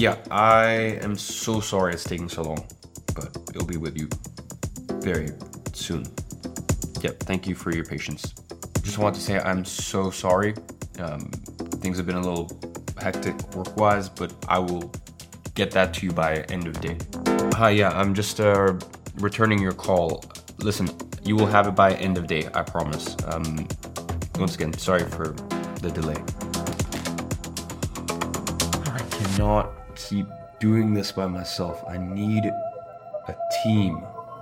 Yeah, I am so sorry it's taking so long, but it'll be with you very soon. Yep, thank you for your patience. Just want to say I'm so sorry. Things have been a little hectic work-wise, but I will get that to you by end of day. Hi, yeah, I'm just returning your call. Listen, you will have it by end of day, I promise. Once again, sorry for the delay. I cannot keep doing this by myself. I need a team.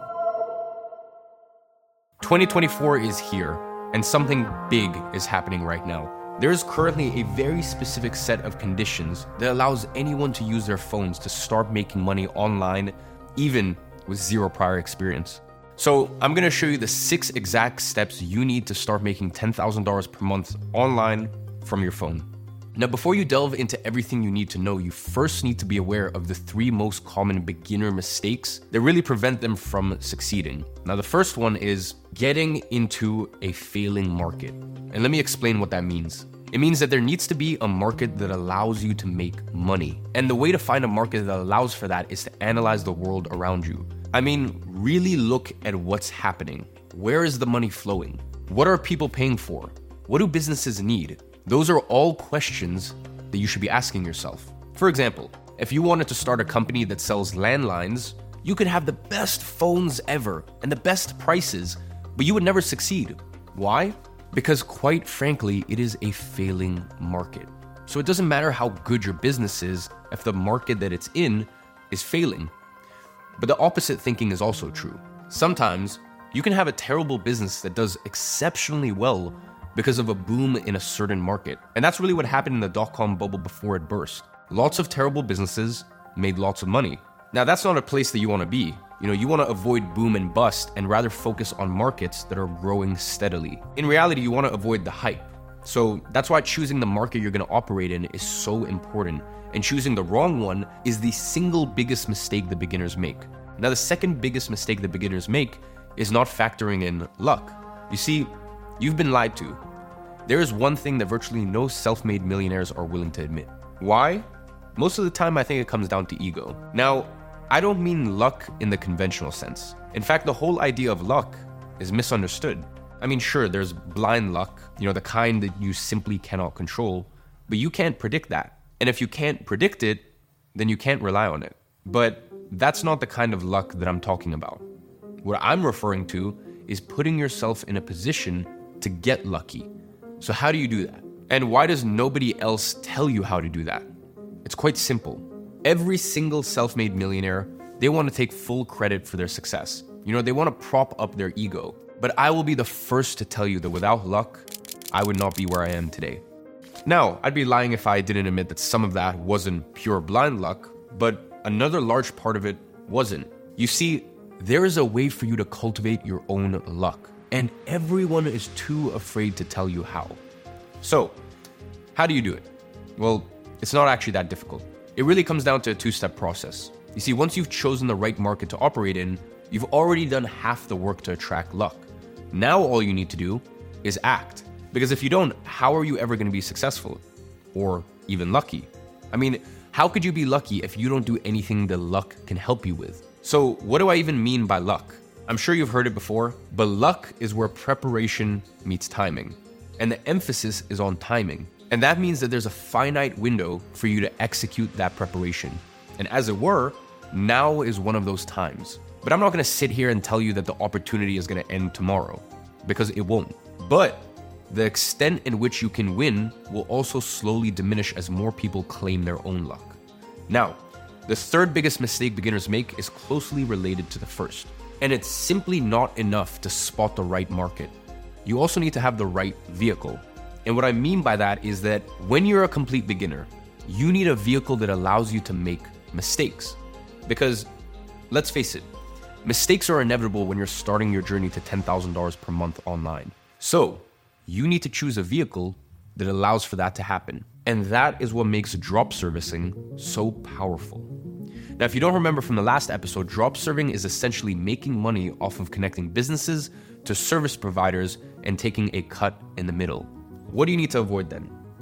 2024 is here, and something big is happening right now. There is currently a very specific set of conditions that allows anyone to use their phones to start making money online, even with zero prior experience. So I'm going to show you the 6 exact steps you need to start making $10,000 per month online from your phone. Now, before you delve into everything you need to know, you first need to be aware of the 3 most common beginner mistakes that really prevent them from succeeding. Now, the first one is getting into a failing market. And let me explain what that means. It means that there needs to be a market that allows you to make money. And the way to find a market that allows for that is to analyze the world around you. I mean, really look at what's happening. Where is the money flowing? What are people paying for? What do businesses need? Those are all questions that you should be asking yourself. For example, if you wanted to start a company that sells landlines, you could have the best phones ever and the best prices, but you would never succeed. Why? Because quite frankly, it is a failing market. So it doesn't matter how good your business is if the market that it's in is failing. But the opposite thinking is also true. Sometimes you can have a terrible business that does exceptionally well because of a boom in a certain market. And that's really what happened in the dot-com bubble before it burst. Lots of terrible businesses made lots of money. Now, that's not a place that you want to be. You want to avoid boom and bust and rather focus on markets that are growing steadily. In reality, you want to avoid the hype. So that's why choosing the market you're going to operate in is so important. And choosing the wrong one is the single biggest mistake that beginners make. Now, the second biggest mistake that beginners make is not factoring in luck. You see, you've been lied to. There is one thing that virtually no self-made millionaires are willing to admit. Why? Most of the time, I think it comes down to ego. Now, I don't mean luck in the conventional sense. In fact, the whole idea of luck is misunderstood. I mean, sure, there's blind luck, the kind that you simply cannot control, but you can't predict that. And if you can't predict it, then you can't rely on it. But that's not the kind of luck that I'm talking about. What I'm referring to is putting yourself in a position to get lucky. So how do you do that? And why does nobody else tell you how to do that? It's quite simple. Every single self-made millionaire, they want to take full credit for their success. They want to prop up their ego. But I will be the first to tell you that without luck, I would not be where I am today. Now, I'd be lying if I didn't admit that some of that wasn't pure blind luck, but another large part of it wasn't. You see, there is a way for you to cultivate your own luck, and everyone is too afraid to tell you how. So, how do you do it? Well, it's not actually that difficult. It really comes down to a 2-step process. You see, once you've chosen the right market to operate in, you've already done half the work to attract luck. Now all you need to do is act. Because if you don't, how are you ever going to be successful? Or even lucky? I mean, how could you be lucky if you don't do anything that luck can help you with? So what do I even mean by luck? I'm sure you've heard it before, but luck is where preparation meets timing. And the emphasis is on timing. And that means that there's a finite window for you to execute that preparation. And as it were, now is one of those times. But I'm not going to sit here and tell you that the opportunity is going to end tomorrow, because it won't. But the extent in which you can win will also slowly diminish as more people claim their own luck. Now, the third biggest mistake beginners make is closely related to the first. And it's simply not enough to spot the right market. You also need to have the right vehicle. And what I mean by that is that when you're a complete beginner, you need a vehicle that allows you to make mistakes. Because, let's face it, mistakes are inevitable when you're starting your journey to $10,000 per month online. So, you need to choose a vehicle that allows for that to happen. And that is what makes drop servicing so powerful. Now, if you don't remember from the last episode, drop serving is essentially making money off of connecting businesses to service providers and taking a cut in the middle. What do you need to avoid then?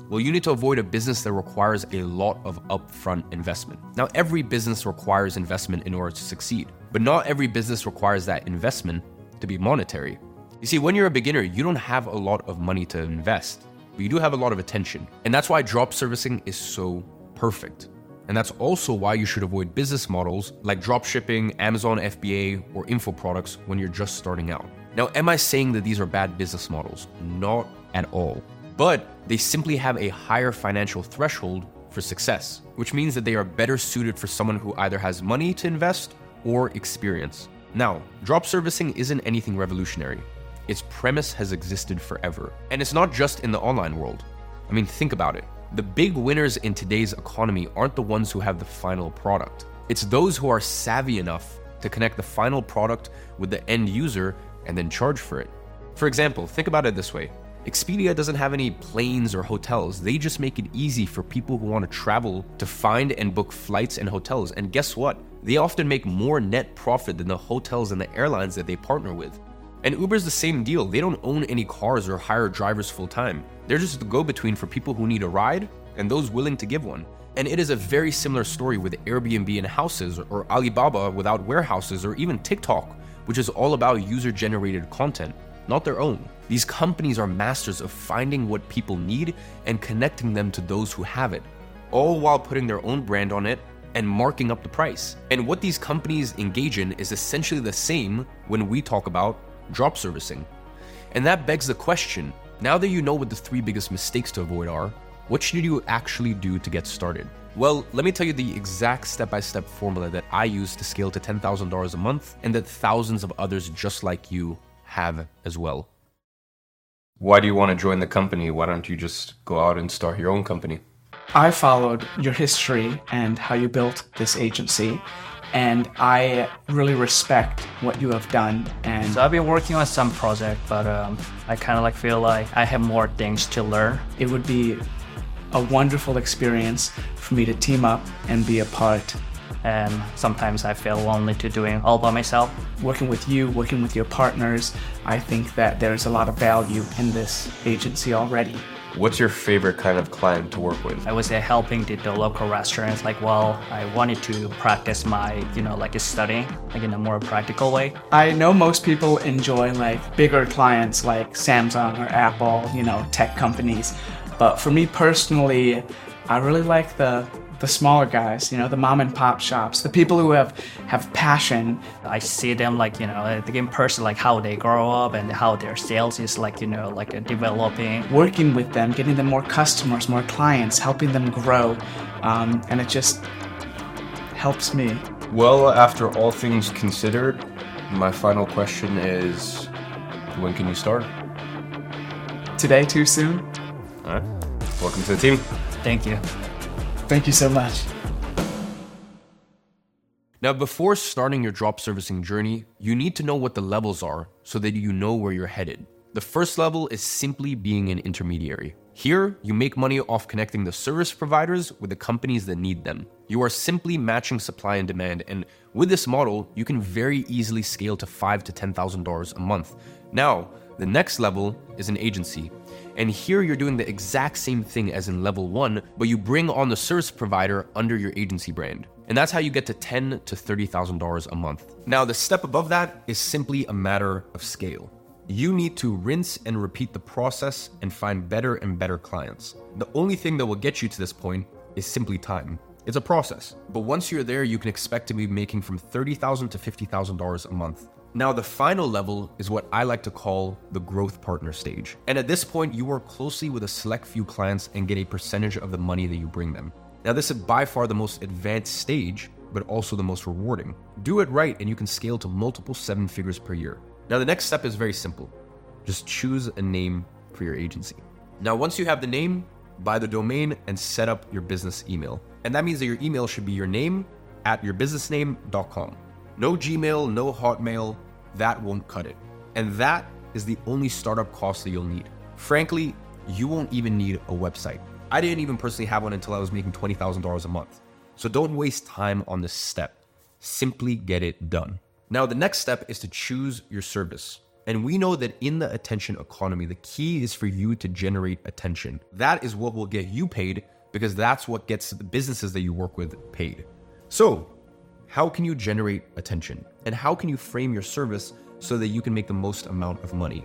Well, you need to avoid a business that requires a lot of upfront investment. Now, every business requires investment in order to succeed, but not every business requires that investment to be monetary. You see, when you're a beginner, you don't have a lot of money to invest, but you do have a lot of attention. And that's why drop servicing is so perfect. And that's also why you should avoid business models like dropshipping, Amazon FBA, or info products when you're just starting out. Now, am I saying that these are bad business models? Not at all. But they simply have a higher financial threshold for success, which means that they are better suited for someone who either has money to invest or experience. Now, drop servicing isn't anything revolutionary. Its premise has existed forever. And it's not just in the online world. I mean, think about it. The big winners in today's economy aren't the ones who have the final product. It's those who are savvy enough to connect the final product with the end user and then charge for it. For example, think about it this way. Expedia doesn't have any planes or hotels. They just make it easy for people who want to travel to find and book flights and hotels. And guess what? They often make more net profit than the hotels and the airlines that they partner with. And Uber's the same deal. They don't own any cars or hire drivers full time. They're just the go-between for people who need a ride and those willing to give one. And it is a very similar story with Airbnb and houses, or Alibaba without warehouses, or even TikTok, which is all about user-generated content, not their own. These companies are masters of finding what people need and connecting them to those who have it, all while putting their own brand on it and marking up the price. And what these companies engage in is essentially the same when we talk about drop servicing. And that begs the question, now that you know what the 3 biggest mistakes to avoid are, what should you actually do to get started? Well, let me tell you the exact step-by-step formula that I use to scale to $10,000 a month and that thousands of others just like you have as well. Why do you want to join the company? Why don't you just go out and start your own company? I followed your history and how you built this agency, and I really respect what you have done. And so I've been working on some project, but I kind of feel like I have more things to learn. It would be a wonderful experience for me to team up and be a part. And sometimes I feel lonely to doing all by myself. Working with you, working with your partners, I think that there's a lot of value in this agency already. What's your favorite kind of client to work with? I was helping the local restaurants. I wanted to practice my, studying, in a more practical way. I know most people enjoy bigger clients like Samsung or Apple, tech companies. But for me personally, I really like the smaller guys, the mom and pop shops, the people who have passion. I see them in person, how they grow up and how their sales is developing. Working with them, getting them more customers, more clients, helping them grow. And it just helps me. Well, after all things considered, my final question is, when can you start? Today, too soon? All right. Welcome to the team. Thank you. Thank you so much. Now, before starting your drop servicing journey, you need to know what the levels are so that you know where you're headed. The first level is simply being an intermediary. Here, you make money off connecting the service providers with the companies that need them. You are simply matching supply and demand, and with this model, you can very easily scale to $5,000 to $10,000 a month. Now, the next level is an agency. And here you're doing the exact same thing as in level 1, but you bring on the service provider under your agency brand. And that's how you get to $10,000 to $30,000 a month. Now, the step above that is simply a matter of scale. You need to rinse and repeat the process and find better and better clients. The only thing that will get you to this point is simply time. It's a process. But once you're there, you can expect to be making from $30,000 to $50,000 a month. Now, the final level is what I like to call the growth partner stage. And at this point, you work closely with a select few clients and get a percentage of the money that you bring them. Now, this is by far the most advanced stage, but also the most rewarding. Do it right and you can scale to multiple 7 figures per year. Now, the next step is very simple. Just choose a name for your agency. Now, once you have the name, buy the domain and set up your business email. And that means that your email should be your name @yourbusinessname.com. No Gmail, no Hotmail, that won't cut it. And that is the only startup cost that you'll need. Frankly, you won't even need a website. I didn't even personally have one until I was making $20,000 a month. So don't waste time on this step. Simply get it done. Now, the next step is to choose your service. And we know that in the attention economy, the key is for you to generate attention. That is what will get you paid, because that's what gets the businesses that you work with paid. So, how can you generate attention? And how can you frame your service so that you can make the most amount of money?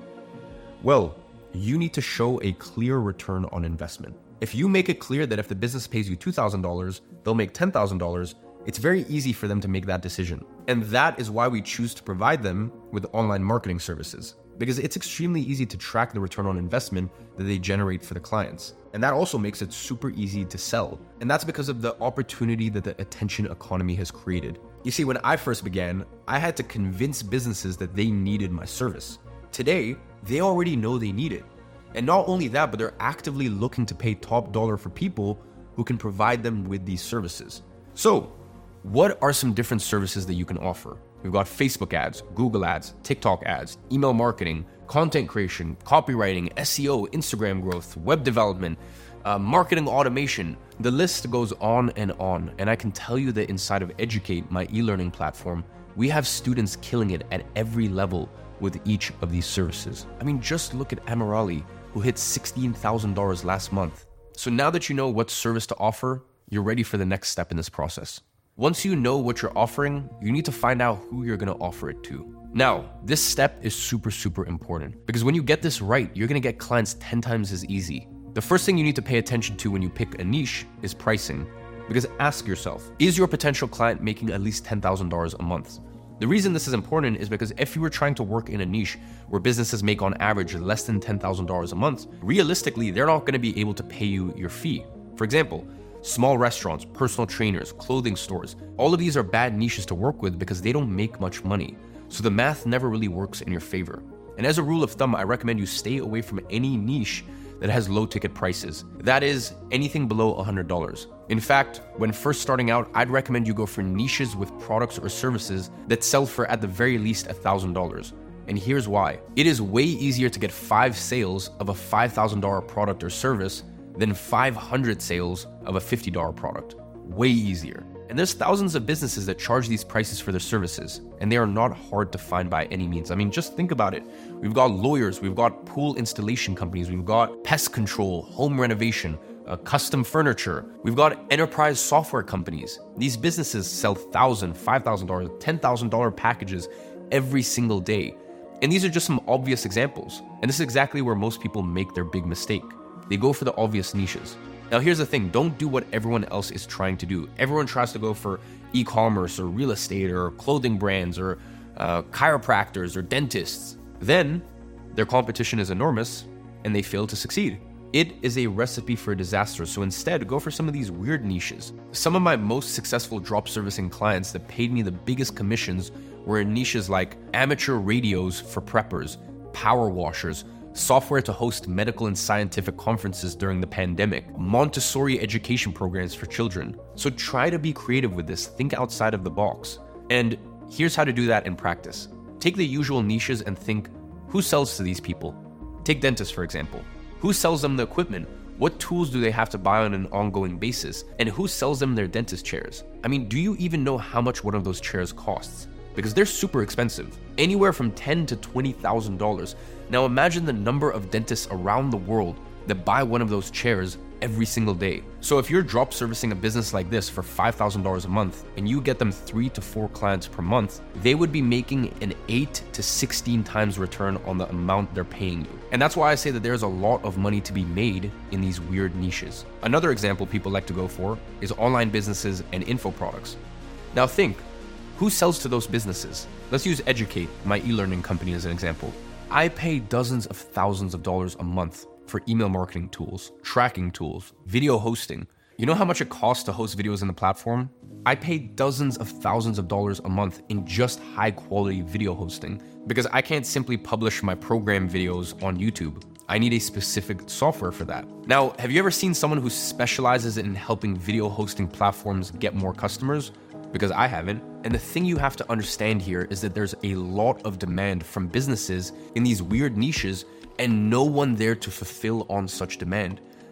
Well, you need to show a clear return on investment. If you make it clear that if the business pays you $2,000, they'll make $10,000, it's very easy for them to make that decision. And that is why we choose to provide them with online marketing services, because it's extremely easy to track the return on investment that they generate for the clients. And that also makes it super easy to sell. And that's because of the opportunity that the attention economy has created. You see, when I first began, I had to convince businesses that they needed my service. Today, they already know they need it. And not only that, but they're actively looking to pay top dollar for people who can provide them with these services. So, what are some different services that you can offer? We've got Facebook ads, Google ads, TikTok ads, email marketing, content creation, copywriting, SEO, Instagram growth, web development, marketing automation. The list goes on. And I can tell you that inside of Educate, my e-learning platform, we have students killing it at every level with each of these services. I mean, just look at Amirali, who hit $16,000 last month. So now that you know what service to offer, you're ready for the next step in this process. Once you know what you're offering, you need to find out who you're gonna offer it to. Now, this step is super important, because when you get this right, you're gonna get clients 10 times as easy. The first thing you need to pay attention to when you pick a niche is pricing. Because ask yourself, is your potential client making at least $10,000 a month? The reason this is important is because if you were trying to work in a niche where businesses make on average less than $10,000 a month, realistically, they're not gonna be able to pay you your fee. For example, small restaurants, personal trainers, clothing stores, all of these are bad niches to work with because they don't make much money. So the math never really works in your favor. And as a rule of thumb, I recommend you stay away from any niche that has low ticket prices. That is anything below $100. In fact, when first starting out, I'd recommend you go for niches with products or services that sell for at the very least $1,000. And here's why. It is way easier to get 5 sales of a $5,000 product or service than 500 sales of a $50 product. Way easier. And there's thousands of businesses that charge these prices for their services, and they are not hard to find by any means. I mean, just think about it. We've got lawyers, we've got pool installation companies, we've got pest control, home renovation, custom furniture. We've got enterprise software companies. These businesses sell $1,000, $5,000, $10,000 packages every single day. And these are just some obvious examples. And this is exactly where most people make their big mistake. They go for the obvious niches. Now here's the thing, don't do what everyone else is trying to do. Everyone tries to go for e-commerce or real estate or clothing brands or chiropractors or dentists. Then their competition is enormous and they fail to succeed. It is a recipe for disaster, so instead go for some of these weird niches. Some of my most successful drop servicing clients that paid me the biggest commissions were in niches like amateur radios for preppers, power washers, software to host medical and scientific conferences during the pandemic, Montessori education programs for children. So try to be creative with this, think outside of the box. And here's how to do that in practice. Take the usual niches and think, who sells to these people? Take dentists, for example. Who sells them the equipment? What tools do they have to buy on an ongoing basis? And who sells them their dentist chairs? I mean, do you even know how much one of those chairs costs? Because they're super expensive, anywhere from $10,000 to $20,000. Now imagine the number of dentists around the world that buy one of those chairs every single day. So if you're drop servicing a business like this for $5,000 a month and you get them 3 to 4 clients per month, they would be making an 8 to 16 times return on the amount they're paying you. And that's why I say that there's a lot of money to be made in these weird niches. Another example people like to go for is online businesses and info products. Now think, who sells to those businesses? Let's use Educate, my e-learning company, as an example. I pay dozens of thousands of dollars a month for email marketing tools, tracking tools, video hosting. You know how much it costs to host videos in the platform? I pay dozens of thousands of dollars a month in just high quality video hosting because I can't simply publish my program videos on YouTube. I need a specific software for that. Now, have you ever seen someone who specializes in helping video hosting platforms get more customers? Because I haven't. And the thing you have to understand here is that there's a lot of demand from businesses in these weird niches and no one there to fulfill on such demand.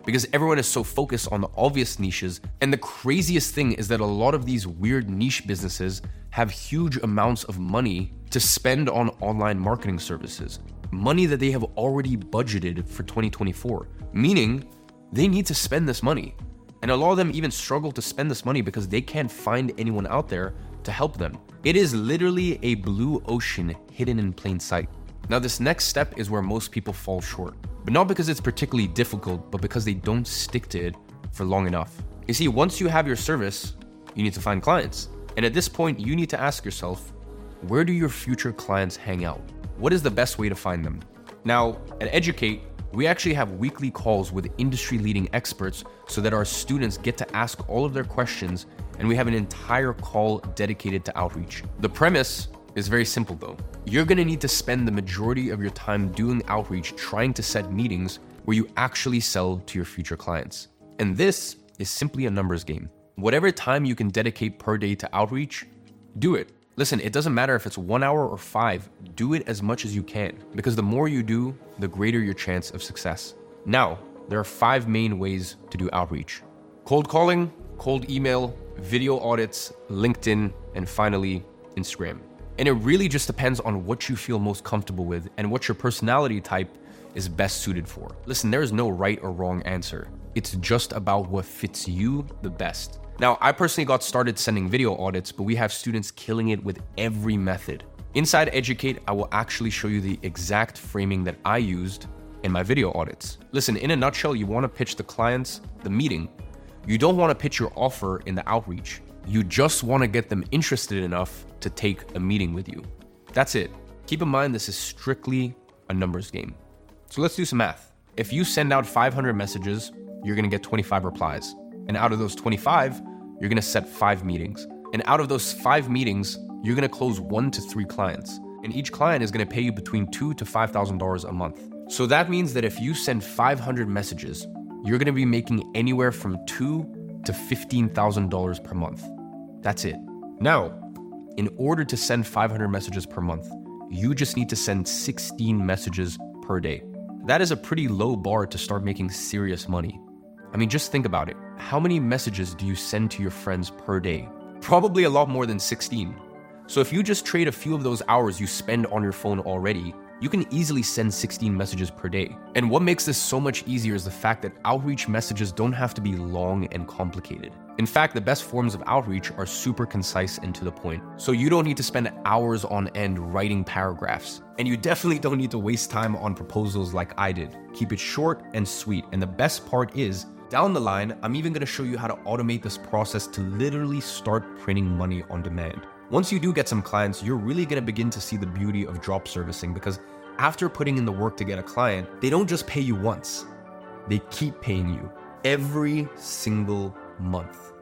because everyone is so focused on the obvious niches. And the craziest thing is that a lot of these weird niche businesses have huge amounts of money to spend on online marketing services, money that they have already budgeted for 2024, meaning they need to spend this money. And a lot of them even struggle to spend this money because they can't find anyone out there to help them. It is literally a blue ocean hidden in plain sight. Now, this next step is where most people fall short, but not because it's particularly difficult, but because they don't stick to it for long enough. You see, once you have your service, you need to find clients. And at this point, you need to ask yourself, where do your future clients hang out? What is the best way to find them? Now, at Educate, we actually have weekly calls with industry-leading experts so that our students get to ask all of their questions, and we have an entire call dedicated to outreach. The premise is very simple though. You're gonna need to spend the majority of your time doing outreach, trying to set meetings where you actually sell to your future clients. And this is simply a numbers game. Whatever time you can dedicate per day to outreach, do it. Listen, it doesn't matter if it's 1 hour or 5, do it as much as you can, because the more you do, the greater your chance of success. Now, there are 5 main ways to do outreach: cold calling, cold email, video audits, LinkedIn, and finally, Instagram. And it really just depends on what you feel most comfortable with and what your personality type is best suited for. Listen, there is no right or wrong answer. It's just about what fits you the best. Now, I personally got started sending video audits, but we have students killing it with every method. Inside Educate, I will actually show you the exact framing that I used in my video audits. Listen, in a nutshell, you want to pitch the clients the meeting. You don't want to pitch your offer in the outreach. You just want to get them interested enough to take a meeting with you. That's it. Keep in mind, this is strictly a numbers game. So let's do some math. If you send out 500 messages, you're going to get 25 replies. And out of those 25, you're going to set 5 meetings. And out of those 5 meetings, you're going to close 1 to 3 clients. And each client is going to pay you between $2,000 to $5,000 a month. So that means that if you send 500 messages, you're going to be making anywhere from $2,000 to $15,000 per month. That's it. Now, in order to send 500 messages per month, you just need to send 16 messages per day. That is a pretty low bar to start making serious money. I mean, just think about it. How many messages do you send to your friends per day? Probably a lot more than 16. So if you just trade a few of those hours you spend on your phone already, you can easily send 16 messages per day. And what makes this so much easier is the fact that outreach messages don't have to be long and complicated. In fact, the best forms of outreach are super concise and to the point. So you don't need to spend hours on end writing paragraphs. And you definitely don't need to waste time on proposals like I did. Keep it short and sweet. And the best part is, down the line, I'm even going to show you how to automate this process to literally start printing money on demand. Once you do get some clients, you're really going to begin to see the beauty of drop servicing, because after putting in the work to get a client, they don't just pay you once. They keep paying you every single month.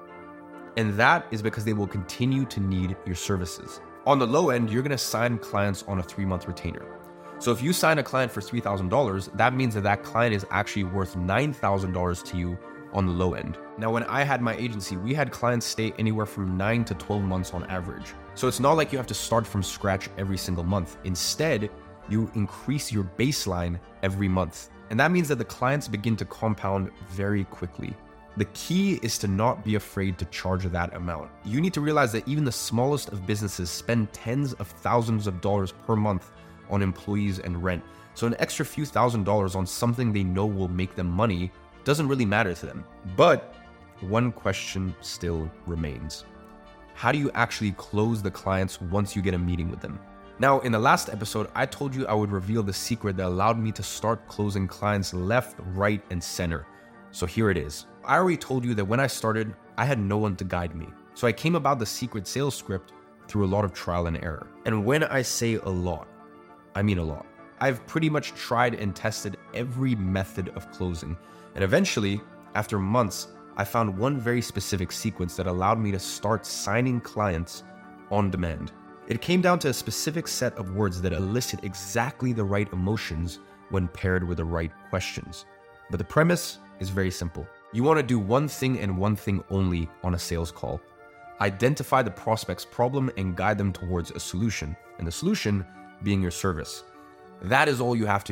And that is because they will continue to need your services. On the low end, you're going to sign clients on a 3-month retainer. So if you sign a client for $3,000, that means that that client is actually worth $9,000 to you on the low end. Now, when I had my agency, we had clients stay anywhere from 9 to 12 months on average. So it's not like you have to start from scratch every single month. Instead, you increase your baseline every month. And that means that the clients begin to compound very quickly. The key is to not be afraid to charge that amount. You need to realize that even the smallest of businesses spend tens of thousands of dollars per month on employees and rent. So an extra few $1,000s on something they know will make them money doesn't really matter to them. But one question still remains. How do you actually close the clients once you get a meeting with them? Now, in the last episode, I told you I would reveal the secret that allowed me to start closing clients left, right, and center. So here it is. I already told you that when I started, I had no one to guide me. So I came about the secret sales script through a lot of trial and error. And when I say a lot, I mean a lot. I've pretty much tried and tested every method of closing. And eventually, after months, I found one very specific sequence that allowed me to start signing clients on demand. It came down to a specific set of words that elicit exactly the right emotions when paired with the right questions. But the premise is very simple. You want to do one thing and one thing only on a sales call. Identify the prospect's problem and guide them towards a solution, and the solution being your service. That is all you have to do.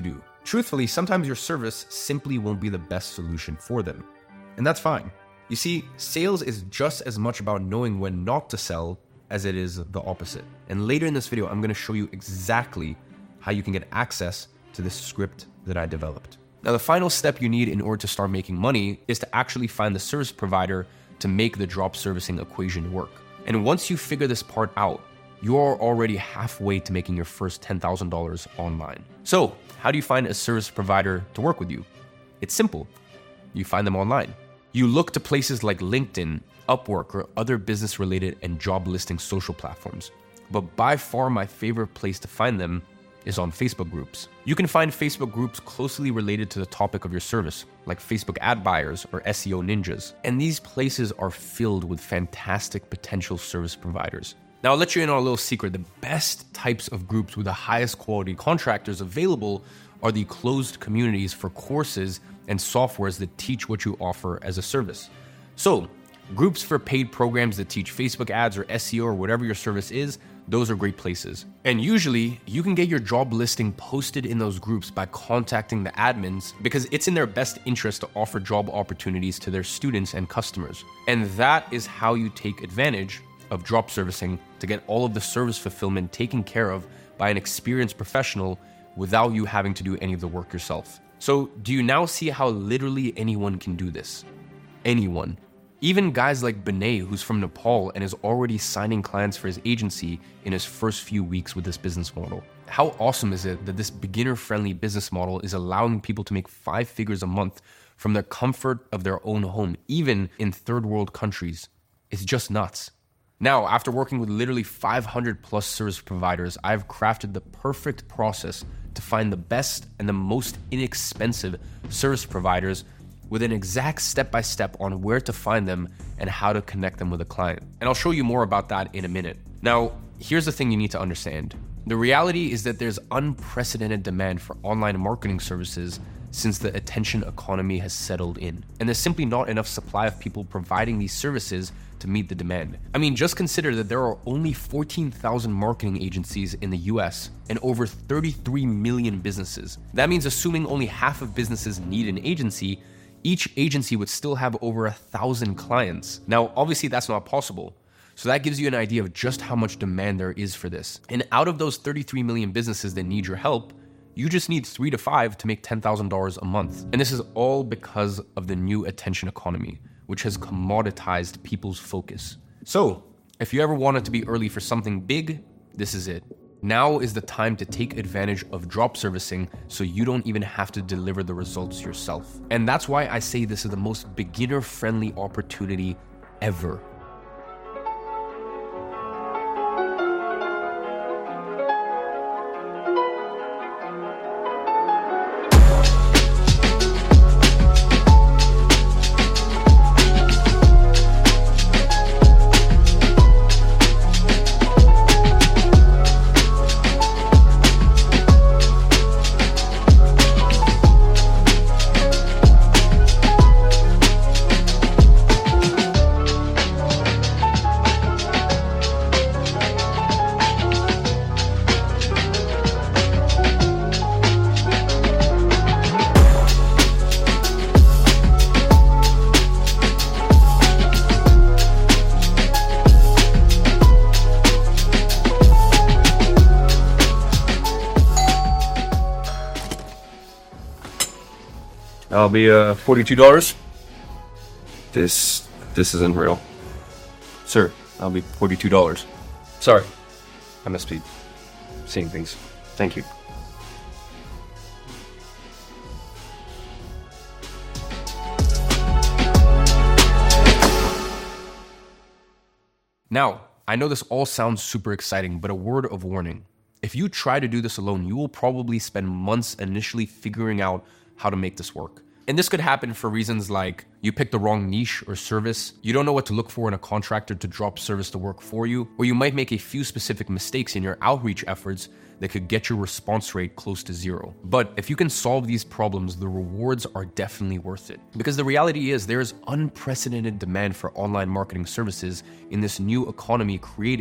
Truthfully, sometimes your service simply won't be the best solution for them. And that's fine. You see, sales is just as much about knowing when not to sell as it is the opposite. And later in this video, I'm going to show you exactly how you can get access to this script that I developed. Now, the final step you need in order to start making money is to actually find the service provider to make the drop servicing equation work. And once you figure this part out, you're already halfway to making your first $10,000 online. So, how do you find a service provider to work with you? It's simple. You find them online. You look to places like LinkedIn, Upwork, or other business-related and job listing social platforms. But by far my favorite place to find them is on Facebook groups. You can find Facebook groups closely related to the topic of your service, like Facebook ad buyers or SEO ninjas. And these places are filled with fantastic potential service providers. Now, I'll let you in on a little secret. The best types of groups with the highest quality contractors available are the closed communities for courses and softwares that teach what you offer as a service. So, groups for paid programs that teach Facebook ads or SEO or whatever your service is, those are great places. And usually, you can get your job listing posted in those groups by contacting the admins because it's in their best interest to offer job opportunities to their students and customers. And that is how you take advantage of drop servicing to get all of the service fulfillment taken care of by an experienced professional without you having to do any of the work yourself. So, do you now see how literally anyone can do this? Anyone. Even guys like Binay, who's from Nepal and is already signing clients for his agency in his first few weeks with this business model. How awesome is it that this beginner-friendly business model is allowing people to make 5 figures a month from the comfort of their own home, even in third world countries? It's just nuts. Now, after working with literally 500 plus service providers, I've crafted the perfect process to find the best and the most inexpensive service providers with an exact step-by-step on where to find them and how to connect them with a client. And I'll show you more about that in a minute. Now, here's the thing you need to understand. The reality is that there's unprecedented demand for online marketing services since the attention economy has settled in. And there's simply not enough supply of people providing these services to meet the demand. I mean, just consider that there are only 14,000 marketing agencies in the US and over 33 million businesses. That means assuming only half of businesses need an agency, each agency would still have over 1,000 clients. Now, obviously that's not possible. So that gives you an idea of just how much demand there is for this. And out of those 33 million businesses that need your help, you just need 3 to 5 to make $10,000 a month. And this is all because of the new attention economy, which has commoditized people's focus. So, if you ever wanted to be early for something big, this is it. Now is the time to take advantage of drop servicing so you don't even have to deliver the results yourself. And that's why I say this is the most beginner-friendly opportunity ever. That'll be $42. This isn't real. Sir, that'll be $42. Sorry. I must be seeing things. Thank you. Now, I know this all sounds super exciting, but a word of warning. If you try to do this alone, you will probably spend months initially figuring out how to make this work. And this could happen for reasons like you picked the wrong niche or service, you don't know what to look for in a contractor to drop service to work for you, or you might make a few specific mistakes in your outreach efforts that could get your response rate close to 0. But if you can solve these problems, the rewards are definitely worth it. Because the reality is there's unprecedented demand for online marketing services in this new economy created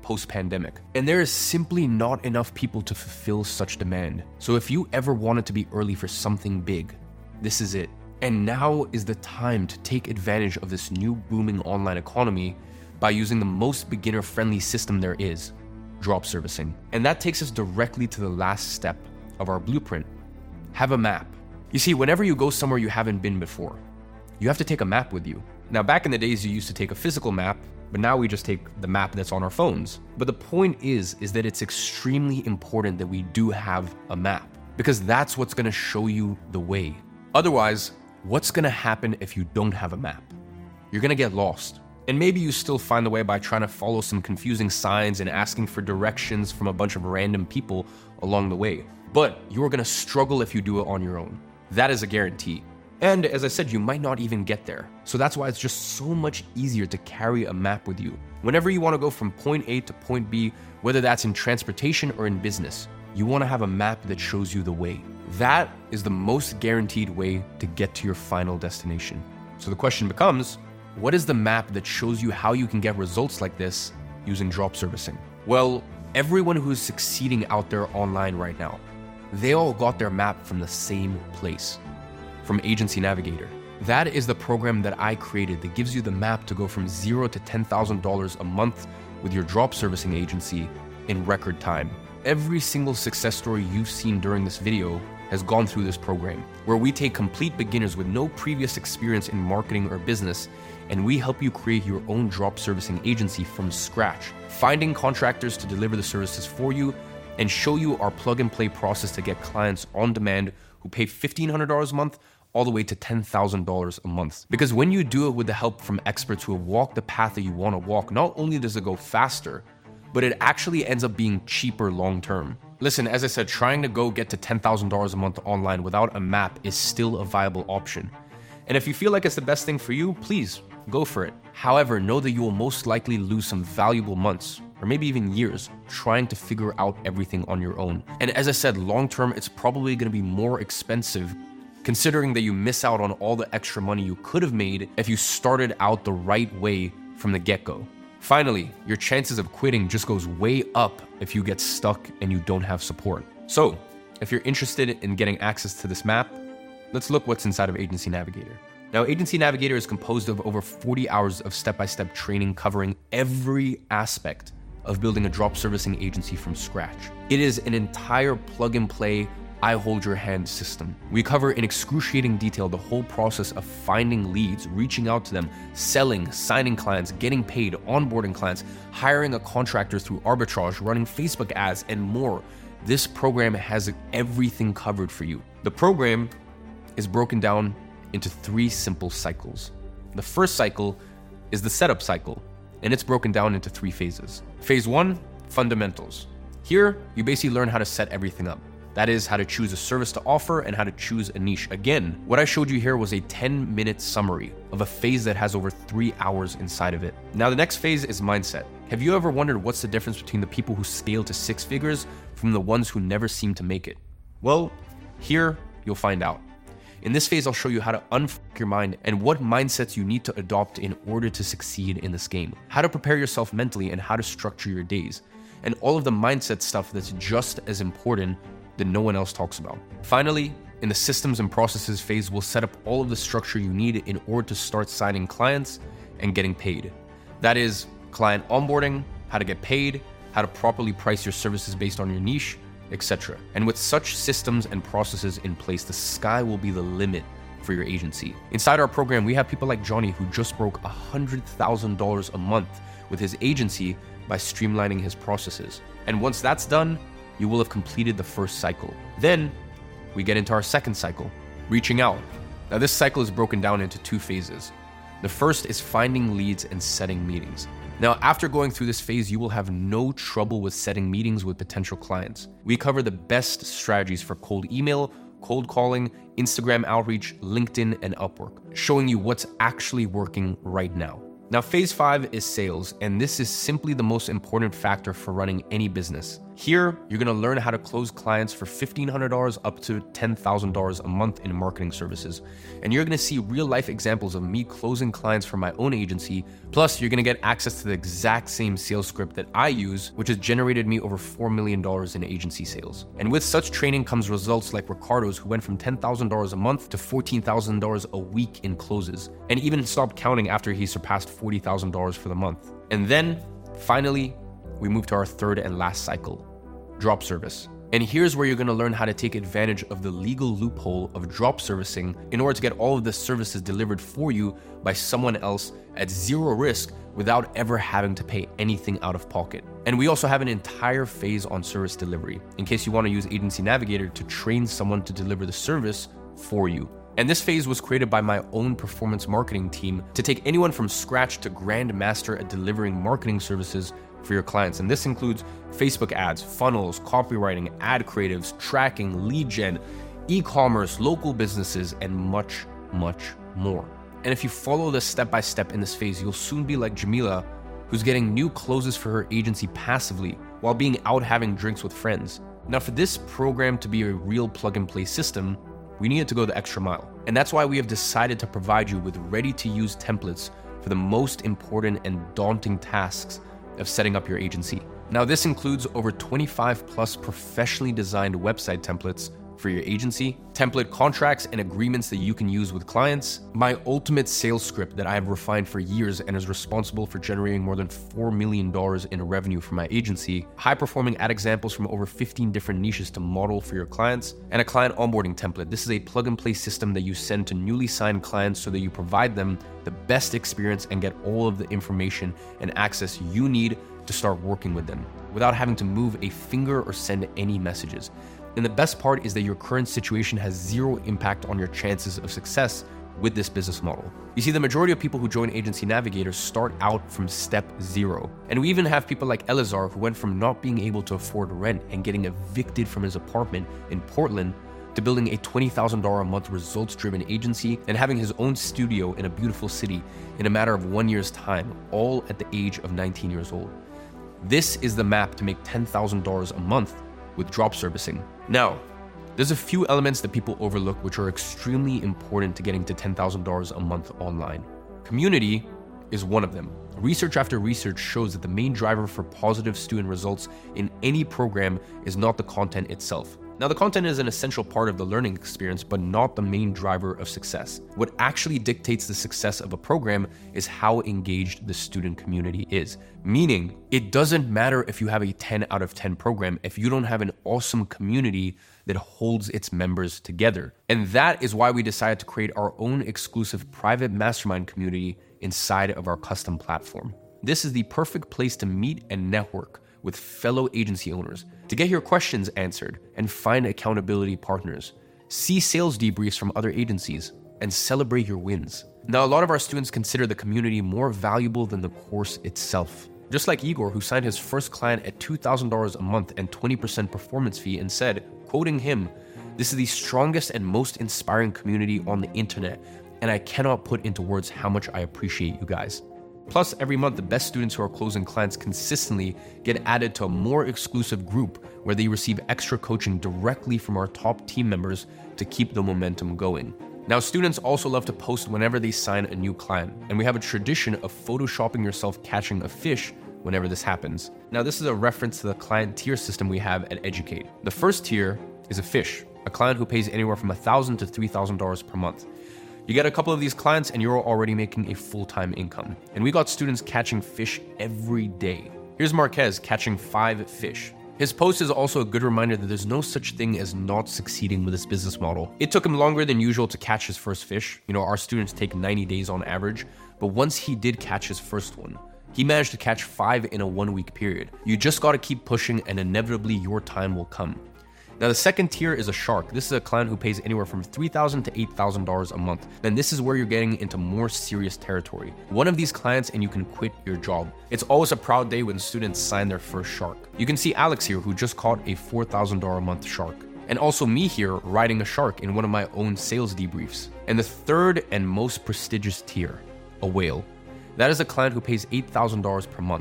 post-pandemic. And there is simply not enough people to fulfill such demand. So if you ever wanted to be early for something big, this is it. And now is the time to take advantage of this new booming online economy by using the most beginner-friendly system there is, drop servicing. And that takes us directly to the last step of our blueprint. Have a map. You see, whenever you go somewhere you haven't been before, you have to take a map with you. Now, back in the days, you used to take a physical map, but now we just take the map that's on our phones. But the point is that it's extremely important that we do have a map, because that's what's gonna show you the way. Otherwise, what's gonna happen if you don't have a map? You're gonna get lost. And maybe you still find the way by trying to follow some confusing signs and asking for directions from a bunch of random people along the way. But you're gonna struggle if you do it on your own. That is a guarantee. And as I said, you might not even get there. So that's why it's just so much easier to carry a map with you. Whenever you wanna go from point A to point B, whether that's in transportation or in business, you wanna have a map that shows you the way. That is the most guaranteed way to get to your final destination. So the question becomes, what is the map that shows you how you can get results like this using drop servicing? Well, everyone who is succeeding out there online right now, they all got their map from the same place, from Agency Navigator. That is the program that I created that gives you the map to go from $0 to $10,000 a month with your drop servicing agency in record time. Every single success story you've seen during this video has gone through this program, where we take complete beginners with no previous experience in marketing or business, and we help you create your own drop servicing agency from scratch, finding contractors to deliver the services for you, and show you our plug-and-play process to get clients on demand who pay $1,500 a month all the way to $10,000 a month. Because when you do it with the help from experts who have walked the path that you want to walk, not only does it go faster, but it actually ends up being cheaper long-term. Listen, as I said, trying to go get to $10,000 a month online without a map is still a viable option. And if you feel like it's the best thing for you, please go for it. However, know that you will most likely lose some valuable months, or maybe even years, trying to figure out everything on your own. And as I said, long-term, it's probably gonna be more expensive, considering that you miss out on all the extra money you could have made if you started out the right way from the get-go. Finally, your chances of quitting just goes way up if you get stuck and you don't have support. So, if you're interested in getting access to this map, let's look what's inside of Agency Navigator. Now, Agency Navigator is composed of over 40 hours of step-by-step training covering every aspect of building a drop servicing agency from scratch. It is an entire plug-and-play, I hold your hand system. We cover in excruciating detail the whole process of finding leads, reaching out to them, selling, signing clients, getting paid, onboarding clients, hiring a contractor through arbitrage, running Facebook ads, and more. This program has everything covered for you. The program is broken down into 3 simple cycles. The first cycle is the setup cycle, and it's broken down into 3 phases. Phase 1, fundamentals. Here, you basically learn how to set everything up. That is, how to choose a service to offer and how to choose a niche. Again, what I showed you here was a 10-minute summary of a phase that has over 3 hours inside of it. Now, the next phase is mindset. Have you ever wondered what's the difference between the people who scale to 6 figures from the ones who never seem to make it? Well, here you'll find out. In this phase, I'll show you how to unfuck your mind and what mindsets you need to adopt in order to succeed in this game, how to prepare yourself mentally and how to structure your days, and all of the mindset stuff that's just as important that no one else talks about. Finally, in the systems and processes phase, we'll set up all of the structure you need in order to start signing clients and getting paid. That is, client onboarding, how to get paid, how to properly price your services based on your niche, etc. And with such systems and processes in place, the sky will be the limit for your agency. Inside our program, we have people like Johnny who just broke $100,000 a month with his agency by streamlining his processes. And once that's done, you will have completed the first cycle. Then we get into our second cycle, reaching out. Now this cycle is broken down into 2 phases. The first is finding leads and setting meetings. Now, after going through this phase, you will have no trouble with setting meetings with potential clients. We cover the best strategies for cold email, cold calling, Instagram outreach, LinkedIn, and Upwork, showing you what's actually working right now. Now, phase 5 is sales, and this is simply the most important factor for running any business. Here, you're going to learn how to close clients for $1,500 up to $10,000 a month in marketing services. And you're going to see real life examples of me closing clients for my own agency. Plus, you're going to get access to the exact same sales script that I use, which has generated me over $4 million in agency sales. And with such training comes results like Ricardo's, who went from $10,000 a month to $14,000 a week in closes, and even stopped counting after he surpassed $40,000 for the month. And then, finally, we move to our third and last cycle, drop service. And here's where you're going to learn how to take advantage of the legal loophole of drop servicing in order to get all of the services delivered for you by someone else at zero risk without ever having to pay anything out of pocket. And we also have an entire phase on service delivery in case you want to use Agency Navigator to train someone to deliver the service for you. And this phase was created by my own performance marketing team to take anyone from scratch to grandmaster at delivering marketing services for your clients. And this includes Facebook ads, funnels, copywriting, ad creatives, tracking, lead gen, e-commerce, local businesses, and much, much more. And if you follow this step by step in this phase, you'll soon be like Jamila, who's getting new closes for her agency passively while being out having drinks with friends. Now, for this program to be a real plug and play system, we needed to go the extra mile. And that's why we have decided to provide you with ready-to-use templates for the most important and daunting tasks of setting up your agency. Now, this includes over 25 plus professionally designed website templates for your agency, template contracts and agreements that you can use with clients, my ultimate sales script that I have refined for years and is responsible for generating more than $4 million in revenue for my agency, high-performing ad examples from over 15 different niches to model for your clients, and a client onboarding template. This is a plug-and-play system that you send to newly signed clients so that you provide them the best experience and get all of the information and access you need to start working with them without having to move a finger or send any messages. And the best part is that your current situation has zero impact on your chances of success with this business model. You see, the majority of people who join Agency Navigator start out from step zero. And we even have people like Elazar, who went from not being able to afford rent and getting evicted from his apartment in Portland to building a $20,000 a month results-driven agency and having his own studio in a beautiful city in a matter of 1 year's time, all at the age of 19 years old. This is the map to make $10,000 a month with drop servicing. Now, there's a few elements that people overlook which are extremely important to getting to $10,000 a month online. Community is one of them. Research after research shows that the main driver for positive student results in any program is not the content itself. Now, the content is an essential part of the learning experience, but not the main driver of success. What actually dictates the success of a program is how engaged the student community is. Meaning, it doesn't matter if you have a 10 out of 10 program if you don't have an awesome community that holds its members together. And that is why we decided to create our own exclusive private mastermind community inside of our custom platform. This is the perfect place to meet and network with fellow agency owners, to get your questions answered and find accountability partners, see sales debriefs from other agencies, and celebrate your wins. Now, a lot of our students consider the community more valuable than the course itself. Just like Igor, who signed his first client at $2,000 a month and 20% performance fee and said, quoting him, "This is the strongest and most inspiring community on the internet, and I cannot put into words how much I appreciate you guys." Plus, every month, the best students who are closing clients consistently get added to a more exclusive group where they receive extra coaching directly from our top team members to keep the momentum going. Now, students also love to post whenever they sign a new client, and we have a tradition of photoshopping yourself catching a fish whenever this happens. Now, this is a reference to the client tier system we have at Educate. The first tier is a fish, a client who pays anywhere from $1,000 to $3,000 per month. You get a couple of these clients and you're already making a full-time income. And we got students catching fish every day. Here's Marquez catching 5 fish. His post is also a good reminder that there's no such thing as not succeeding with this business model. It took him longer than usual to catch his first fish. You know, our students take 90 days on average, but once he did catch his first one, he managed to catch 5 in a 1-week period. You just gotta keep pushing and inevitably your time will come. Now, the second tier is a shark. This is a client who pays anywhere from $3,000 to $8,000 a month. And this is where you're getting into more serious territory. One of these clients and you can quit your job. It's always a proud day when students sign their first shark. You can see Alex here, who just caught a $4,000 a month shark. And also me here riding a shark in one of my own sales debriefs. And the third and most prestigious tier, a whale. That is a client who pays $8,000 per month.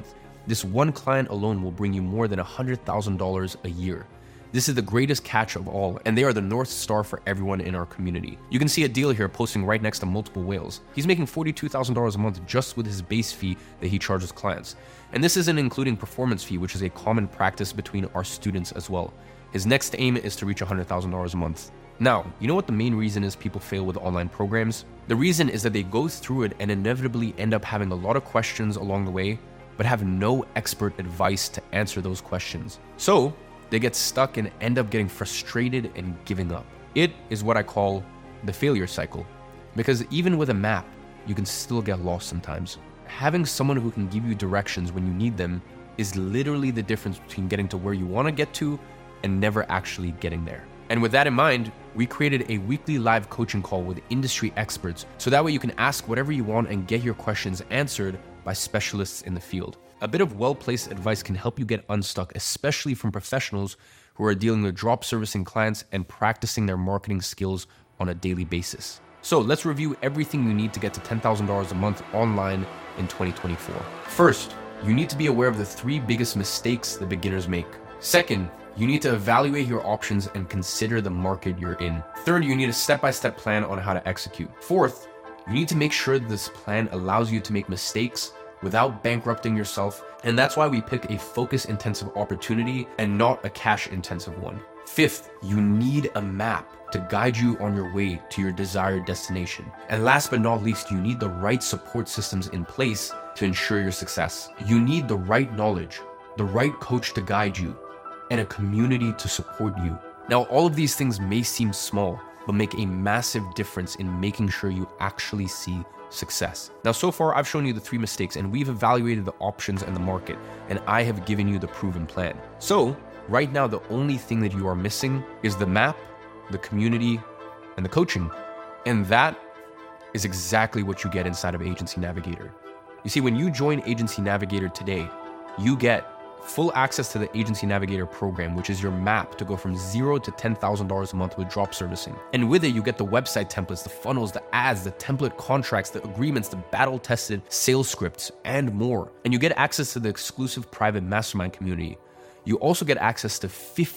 This one client alone will bring you more than $100,000 a year. This is the greatest catch of all, and they are the North Star for everyone in our community. You can see a deal here posting right next to multiple whales. He's making $42,000 a month just with his base fee that he charges clients. And this isn't including performance fee, which is a common practice between our students as well. His next aim is to reach $100,000 a month. Now, you know what the main reason is people fail with online programs? The reason is that they go through it and inevitably end up having a lot of questions along the way, but have no expert advice to answer those questions. So they get stuck and end up getting frustrated and giving up. It is what I call the failure cycle, because even with a map, you can still get lost sometimes. Having someone who can give you directions when you need them is literally the difference between getting to where you want to get to and never actually getting there. And with that in mind, we created a weekly live coaching call with industry experts, so that way you can ask whatever you want and get your questions answered by specialists in the field. A bit of well-placed advice can help you get unstuck, especially from professionals who are dealing with drop servicing clients and practicing their marketing skills on a daily basis. So let's review everything you need to get to $10,000 a month online in 2024. First, you need to be aware of the 3 biggest mistakes that beginners make. Second, you need to evaluate your options and consider the market you're in. Third, you need a step-by-step plan on how to execute. Fourth, you need to make sure that this plan allows you to make mistakes without bankrupting yourself, and that's why we pick a focus-intensive opportunity and not a cash-intensive one. Fifth, you need a map to guide you on your way to your desired destination. And last but not least, you need the right support systems in place to ensure your success. You need the right knowledge, the right coach to guide you, and a community to support you. Now, all of these things may seem small, but make a massive difference in making sure you actually see success. Now, so far, I've shown you the 3 mistakes, and we've evaluated the options and the market, and I have given you the proven plan. So, right now, the only thing that you are missing is the map, the community, and the coaching. And that is exactly what you get inside of Agency Navigator. You see, when you join Agency Navigator today, you get full access to the Agency Navigator program, which is your map to go from $0 to $10,000 a month with drop servicing. And with it, you get the website templates, the funnels, the ads, the template contracts, the agreements, the battle-tested sales scripts, and more. And you get access to the exclusive private mastermind community. You also get access to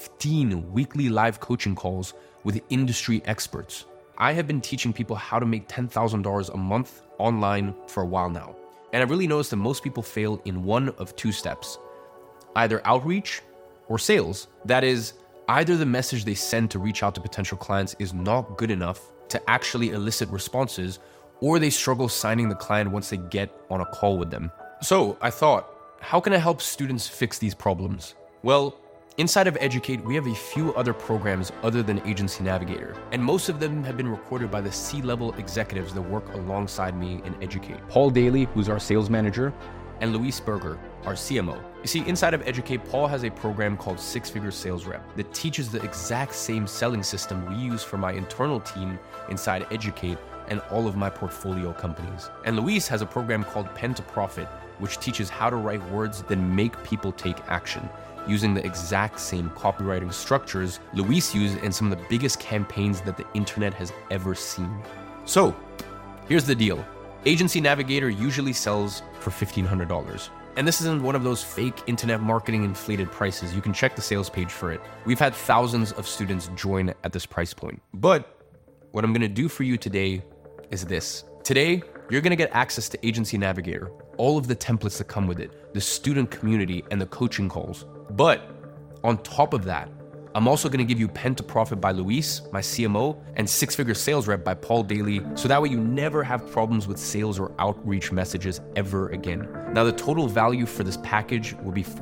15 weekly live coaching calls with industry experts. I have been teaching people how to make $10,000 a month online for a while now. And I've really noticed that most people fail in one of 2 steps. Either outreach or sales. That is, either the message they send to reach out to potential clients is not good enough to actually elicit responses, or they struggle signing the client once they get on a call with them. So I thought, how can I help students fix these problems? Well, inside of Educate, we have a few other programs other than Agency Navigator, and most of them have been recorded by the C-level executives that work alongside me in Educate. Paul Daly, who's our sales manager, and Luis Berger, our CMO. You see, inside of Educate, Paul has a program called 6-Figure Sales Rep that teaches the exact same selling system we use for my internal team inside Educate and all of my portfolio companies. And Luis has a program called Pen to Profit, which teaches how to write words that make people take action, using the exact same copywriting structures Luis used in some of the biggest campaigns that the internet has ever seen. So, here's the deal. Agency Navigator usually sells for $1,500. And this isn't one of those fake internet marketing inflated prices. You can check the sales page for it. We've had thousands of students join at this price point. But what I'm gonna do for you today is this. Today, you're gonna get access to Agency Navigator, all of the templates that come with it, the student community, and the coaching calls. But on top of that, I'm also going to give you Pen to Profit by Luis, my CMO, and 6-Figure Sales Rep by Paul Daly, so that way you never have problems with sales or outreach messages ever again. Now, the total value for this package will be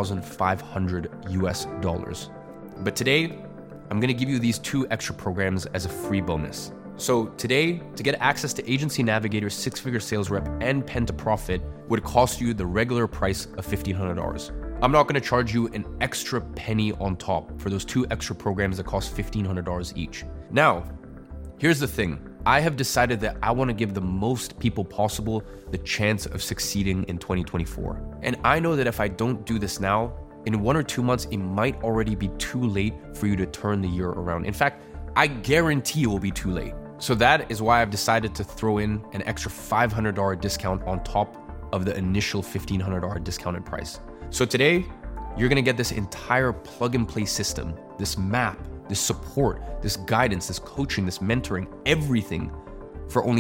$4,500 US. But today, I'm going to give you these 2 extra programs as a free bonus. So today, to get access to Agency Navigator, 6-Figure Sales Rep, and Pen to Profit would cost you the regular price of $1,500. I'm not going to charge you an extra penny on top for those 2 extra programs that cost $1,500 each. Now, here's the thing. I have decided that I want to give the most people possible the chance of succeeding in 2024. And I know that if I don't do this now, in 1 or 2 months, it might already be too late for you to turn the year around. In fact, I guarantee it will be too late. So that is why I've decided to throw in an extra $500 discount on top of the initial $1,500 discounted price. So today, you're gonna get this entire plug and play system, this map, this support, this guidance, this coaching, this mentoring, everything for only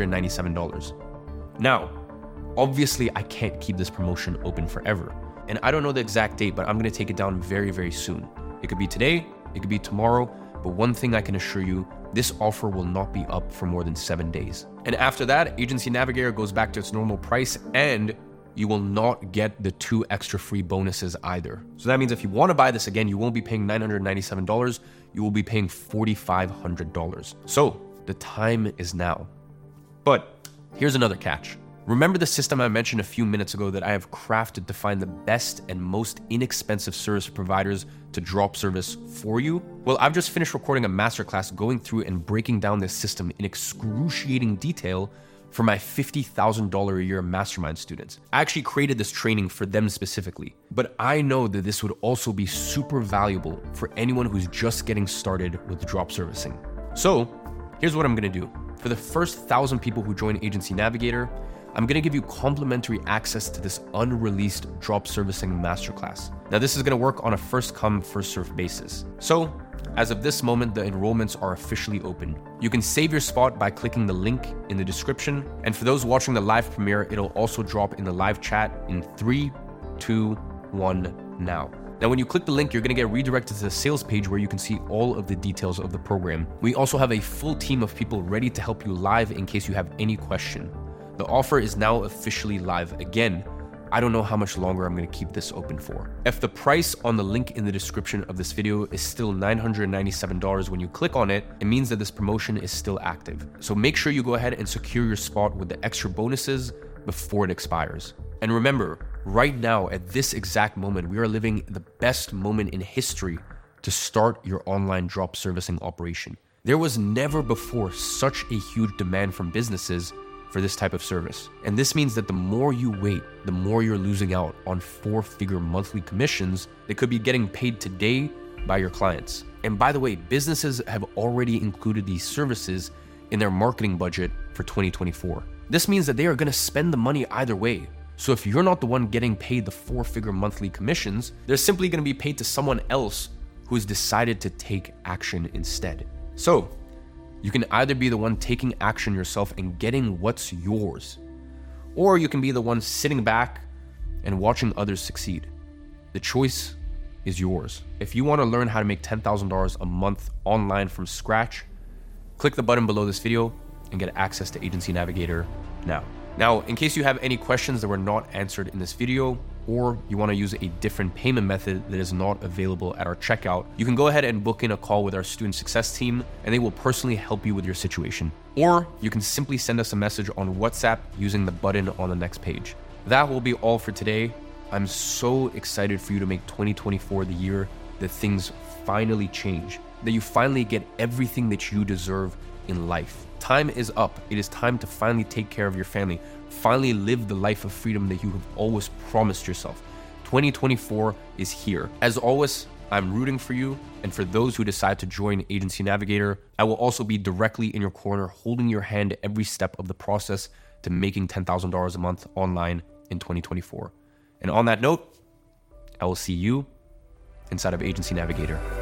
$997. Now, obviously I can't keep this promotion open forever. And I don't know the exact date, but I'm gonna take it down very, very soon. It could be today, it could be tomorrow, but one thing I can assure you, this offer will not be up for more than 7 days. And after that, Agency Navigator goes back to its normal price, and you will not get the 2 extra free bonuses either. So that means if you wanna buy this again, you won't be paying $997, you will be paying $4,500. So the time is now. But here's another catch. Remember the system I mentioned a few minutes ago that I have crafted to find the best and most inexpensive service providers to drop service for you? Well, I've just finished recording a masterclass going through and breaking down this system in excruciating detail for my $50,000 a year mastermind students. I actually created this training for them specifically, but I know that this would also be super valuable for anyone who's just getting started with drop servicing. So here's what I'm gonna do. For the first 1,000 people who join Agency Navigator, I'm gonna give you complimentary access to this unreleased drop servicing masterclass. Now, this is gonna work on a first come, first served basis. So, as of this moment, the enrollments are officially open. You can save your spot by clicking the link in the description. And for those watching the live premiere, it'll also drop in the live chat in 3, 2, 1, now. Now, when you click the link, you're gonna get redirected to the sales page where you can see all of the details of the program. We also have a full team of people ready to help you live in case you have any question. The offer is now officially live again. I don't know how much longer I'm gonna keep this open for. If the price on the link in the description of this video is still $997 when you click on it, it means that this promotion is still active. So make sure you go ahead and secure your spot with the extra bonuses before it expires. And remember, right now, at this exact moment, we are living the best moment in history to start your online drop servicing operation. There was never before such a huge demand from businesses for this type of service. And this means that the more you wait, the more you're losing out on 4-figure monthly commissions that could be getting paid today by your clients. And by the way, businesses have already included these services in their marketing budget for 2024. This means that they are gonna spend the money either way. So if you're not the one getting paid the 4-figure monthly commissions, they're simply gonna be paid to someone else who has decided to take action instead. So you can either be the one taking action yourself and getting what's yours, or you can be the one sitting back and watching others succeed. The choice is yours. If you want to learn how to make $10,000 a month online from scratch, click the button below this video and get access to Agency Navigator now. Now, in case you have any questions that were not answered in this video, or you want to use a different payment method that is not available at our checkout, you can go ahead and book in a call with our student success team, and they will personally help you with your situation. Or you can simply send us a message on WhatsApp using the button on the next page. That will be all for today. I'm so excited for you to make 2024 the year that things finally change, that you finally get everything that you deserve in life. Time is up. It is time to finally take care of your family, finally live the life of freedom that you have always promised yourself. 2024 is here. As always, I'm rooting for you, and for those who decide to join Agency Navigator, I will also be directly in your corner, holding your hand every step of the process to making $10,000 a month online in 2024. And on that note, I will see you inside of Agency Navigator.